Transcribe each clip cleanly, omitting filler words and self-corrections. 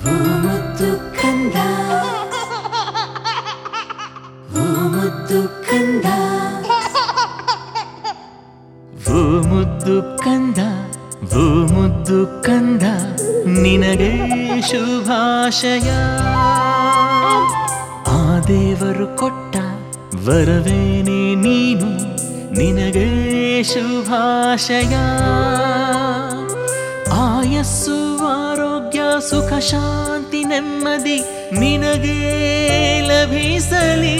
ಓ ಮುದ್ದು ಕಂದ, ಓ ಮುದ್ದು ಕಂದ, ಓ ಮುದ್ದು ಕಂದ, ಓ ಮುದ್ದು ಕಂದ, ನಿನಗೆ ಶುಭಾಶಯ. ಆ ದೇವರು ಕೊಟ್ಟ ವರವೇನೆ ನೀನು, ನಿನಗೆ ಶುಭಾಶಯ. ಆಯಸ್ಸು ಆರೋಗ್ಯ ಸುಖ ಶಾಂತಿ ನೆಮ್ಮದಿ ನಿನಗೆ ಲಭಿಸಲಿ.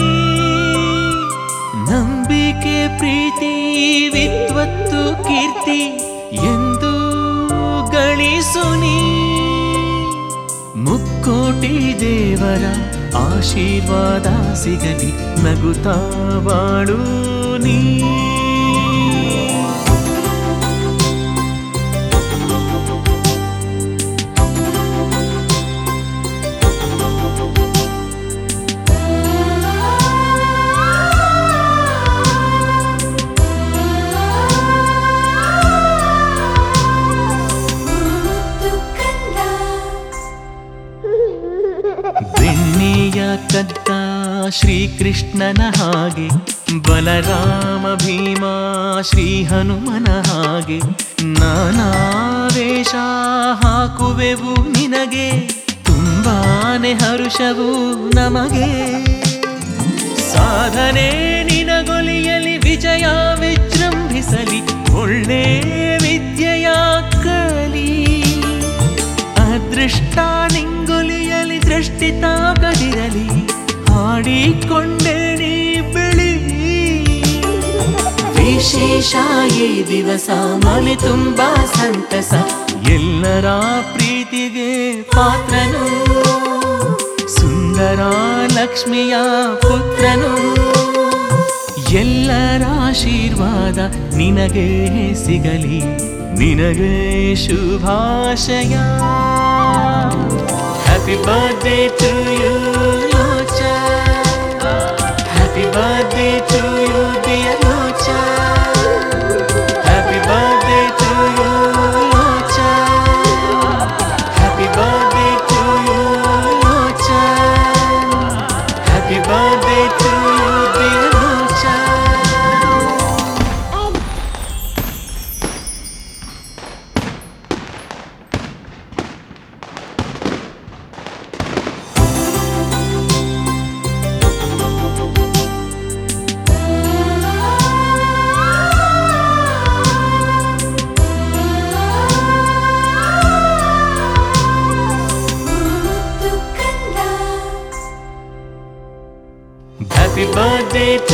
ನಂಬಿಕೆ ಪ್ರೀತಿ ವಿದ್ವತ್ತು ಕೀರ್ತಿ ಎಂದು ಗಳಿಸು ನೀ. ಮುಕ್ಕೋಟಿ ದೇವರ ಆಶೀರ್ವಾದ ಸಿಗಲಿ, ನಗುತ್ತಾ ಬಾಳು ನೀ. ಬೆಣ್ಣೆಯ ಕದ್ದ ಶ್ರೀಕೃಷ್ಣನ ಹಾಗೆ, ಬಲರಾಮ ಭೀಮ ಶ್ರೀ ಹನುಮನ ಹಾಗೆ, ನಾನಾ ವೇಷ ಹಾಕುವೆವು ನಿನಗೆ, ತುಂಬಾನೆ ಹರುಷವು ನಮಗೆ. ಸಾಧನೆ ನಿನಗೊಲಿಯಲಿ, ವಿಜಯ ವಿಜೃಂಭಿಸಲಿ, ಒಳ್ಳೆ ವಿದ್ಯೆಯ ಕಲಿ. ಅದೃಷ್ಟ ನಿಂಗೊಲಿಯಲಿ, ದೃಷ್ಟಿ ತಾಗದಿರಲಿ, ಹಾಡಿಕೊಂಡೆ ನೀ ಬೆಳಿ. ವಿಶೇಷ ಈ ದಿವಸ ಮನೆ ತುಂಬಾ ಸಂತಸ, ಎಲ್ಲರ ಪ್ರೀತಿಗೆ ಪಾತ್ರನು, ಸುಂದರ ಲಕ್ಷ್ಮಿಯ ಪುತ್ರನು. ಎಲ್ಲರ ಆಶೀರ್ವಾದ ನಿನಗೆ ಸಿಗಲಿ, ನಿನಗೆ ಶುಭಾಶಯ. Happy birthday to you, Locha. Happy birthday to you, dear Locha. Happy birthday to you, Locha. Happy birthday to you, Locha. Happy birthday to you, dear Locha. Happy birthday